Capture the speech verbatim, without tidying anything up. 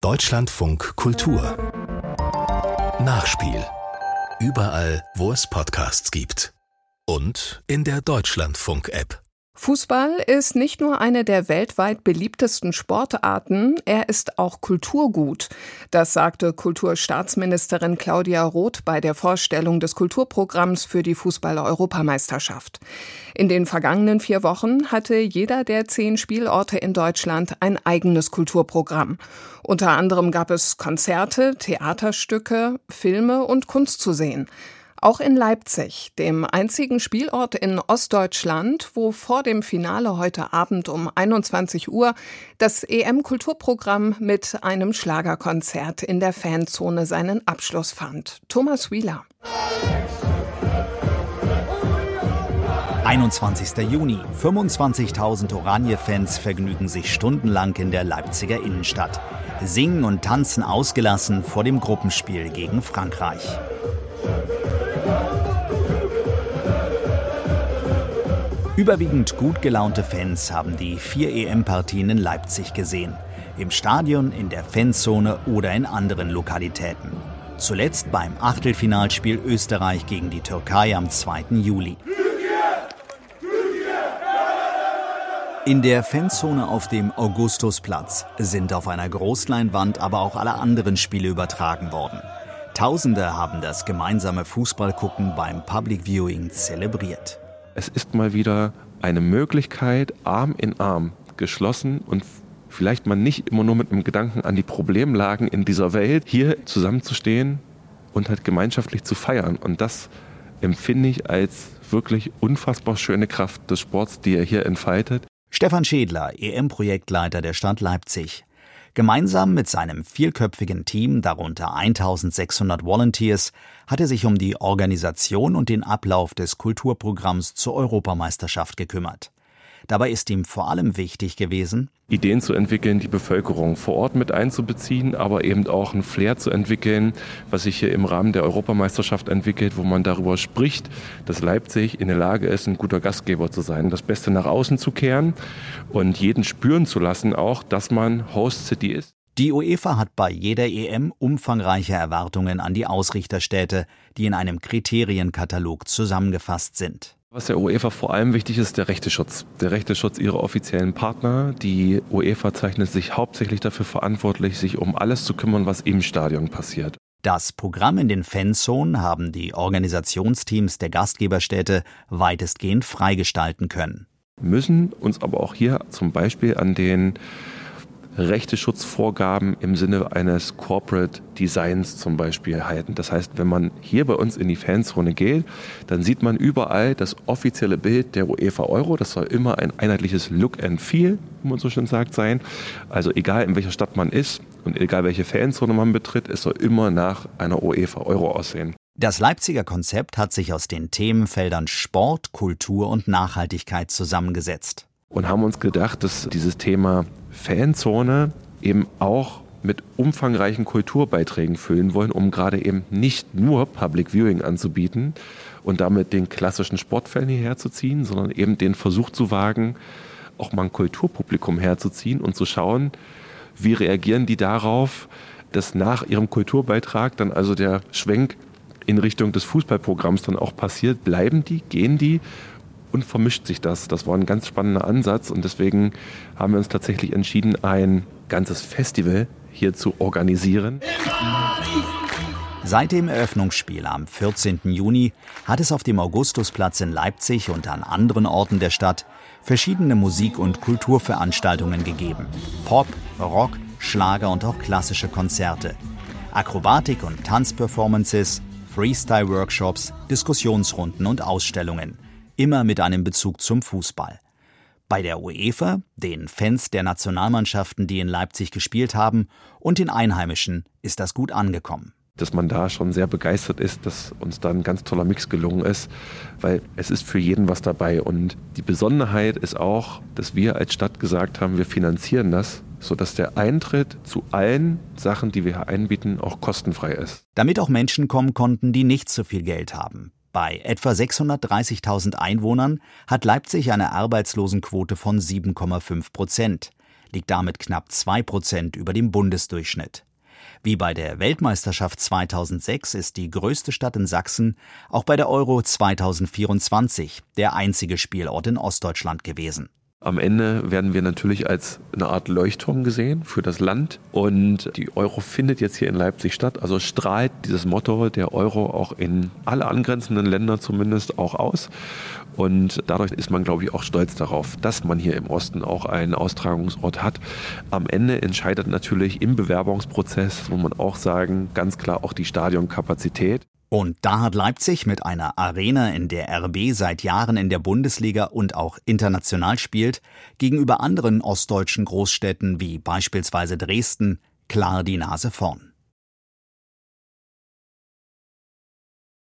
Deutschlandfunk Kultur Nachspiel. Überall, wo es Podcasts gibt. Und in der Deutschlandfunk-App. Fußball ist nicht nur eine der weltweit beliebtesten Sportarten, er ist auch Kulturgut. Das sagte Kulturstaatsministerin Claudia Roth bei der Vorstellung des Kulturprogramms für die Fußball-Europameisterschaft. In den vergangenen vier Wochen hatte jeder der zehn Spielorte in Deutschland ein eigenes Kulturprogramm. Unter anderem gab es Konzerte, Theaterstücke, Filme und Kunst zu sehen. Auch in Leipzig, dem einzigen Spielort in Ostdeutschland, wo vor dem Finale heute Abend um einundzwanzig Uhr das E M-Kulturprogramm mit einem Schlagerkonzert in der Fanzone seinen Abschluss fand. Thomas Wieler. einundzwanzigster Juni. fünfundzwanzigtausend Oranje-Fans vergnügen sich stundenlang in der Leipziger Innenstadt. Singen und tanzen ausgelassen vor dem Gruppenspiel gegen Frankreich. Überwiegend gut gelaunte Fans haben die vier E M-Partien in Leipzig gesehen. Im Stadion, in der Fanzone oder in anderen Lokalitäten. Zuletzt beim Achtelfinalspiel Österreich gegen die Türkei am zweiten Juli. In der Fanzone auf dem Augustusplatz sind auf einer Großleinwand aber auch alle anderen Spiele übertragen worden. Tausende haben das gemeinsame Fußballgucken beim Public Viewing zelebriert. Es ist mal wieder eine Möglichkeit, Arm in Arm, geschlossen und vielleicht mal nicht immer nur mit einem Gedanken an die Problemlagen in dieser Welt, hier zusammenzustehen und halt gemeinschaftlich zu feiern. Und das empfinde ich als wirklich unfassbar schöne Kraft des Sports, die er hier entfaltet. Stefan Schädler, E M-Projektleiter der Stadt Leipzig. Gemeinsam mit seinem vielköpfigen Team, darunter eintausendsechshundert Volunteers, hat er sich um die Organisation und den Ablauf des Kulturprogramms zur Europameisterschaft gekümmert. Dabei ist ihm vor allem wichtig gewesen, Ideen zu entwickeln, die Bevölkerung vor Ort mit einzubeziehen, aber eben auch ein Flair zu entwickeln, was sich hier im Rahmen der Europameisterschaft entwickelt, wo man darüber spricht, dass Leipzig in der Lage ist, ein guter Gastgeber zu sein, das Beste nach außen zu kehren und jeden spüren zu lassen, auch, dass man Host City ist. Die UEFA hat bei jeder E M umfangreiche Erwartungen an die Ausrichterstädte, die in einem Kriterienkatalog zusammengefasst sind. Was der UEFA vor allem wichtig ist, der Rechteschutz. Der Rechteschutz ihrer offiziellen Partner. Die UEFA zeichnet sich hauptsächlich dafür verantwortlich, sich um alles zu kümmern, was im Stadion passiert. Das Programm in den Fanzonen haben die Organisationsteams der Gastgeberstädte weitestgehend freigestalten können. Müssen uns aber auch hier zum Beispiel an den Rechteschutzvorgaben im Sinne eines Corporate Designs zum Beispiel halten. Das heißt, wenn man hier bei uns in die Fanzone geht, dann sieht man überall das offizielle Bild der UEFA Euro. Das soll immer ein einheitliches Look and Feel, wie man so schön sagt, sein. Also egal in welcher Stadt man ist und egal welche Fanzone man betritt, es soll immer nach einer UEFA Euro aussehen. Das Leipziger Konzept hat sich aus den Themenfeldern Sport, Kultur und Nachhaltigkeit zusammengesetzt. Und haben uns gedacht, dass dieses Thema Fanzone eben auch mit umfangreichen Kulturbeiträgen füllen wollen, um gerade eben nicht nur Public Viewing anzubieten und damit den klassischen Sportfan hierher zu ziehen, sondern eben den Versuch zu wagen, auch mal ein Kulturpublikum herzuziehen und zu schauen, wie reagieren die darauf, dass nach ihrem Kulturbeitrag dann also der Schwenk in Richtung des Fußballprogramms dann auch passiert. Bleiben die, gehen die? Und vermischt sich das. Das war ein ganz spannender Ansatz und deswegen haben wir uns tatsächlich entschieden, ein ganzes Festival hier zu organisieren. Seit dem Eröffnungsspiel am vierzehnten Juni hat es auf dem Augustusplatz in Leipzig und an anderen Orten der Stadt verschiedene Musik- und Kulturveranstaltungen gegeben. Pop, Rock, Schlager und auch klassische Konzerte. Akrobatik- und Tanzperformances, Freestyle-Workshops, Diskussionsrunden und Ausstellungen. Immer mit einem Bezug zum Fußball. Bei der UEFA, den Fans der Nationalmannschaften, die in Leipzig gespielt haben, und den Einheimischen ist das gut angekommen. Dass man da schon sehr begeistert ist, dass uns da ein ganz toller Mix gelungen ist, weil es ist für jeden was dabei. Und die Besonderheit ist auch, dass wir als Stadt gesagt haben, wir finanzieren das, sodass der Eintritt zu allen Sachen, die wir hier einbieten, auch kostenfrei ist. Damit auch Menschen kommen konnten, die nicht so viel Geld haben. Bei etwa sechshundertdreißigtausend Einwohnern hat Leipzig eine Arbeitslosenquote von sieben Komma fünf Prozent. liegt damit knapp zwei Prozent über dem Bundesdurchschnitt. Wie bei der Weltmeisterschaft zweitausendsechs ist die größte Stadt in Sachsen auch bei der Euro zweitausendvierundzwanzig der einzige Spielort in Ostdeutschland gewesen. Am Ende werden wir natürlich als eine Art Leuchtturm gesehen für das Land. Und die Euro findet jetzt hier in Leipzig statt. Also strahlt dieses Motto der Euro auch in alle angrenzenden Länder zumindest auch aus. Und dadurch ist man, glaube ich, auch stolz darauf, dass man hier im Osten auch einen Austragungsort hat. Am Ende entscheidet natürlich im Bewerbungsprozess, muss man auch sagen, ganz klar auch die Stadionkapazität. Und da hat Leipzig mit einer Arena, in der R B seit Jahren in der Bundesliga und auch international spielt, gegenüber anderen ostdeutschen Großstädten wie beispielsweise Dresden klar die Nase vorn.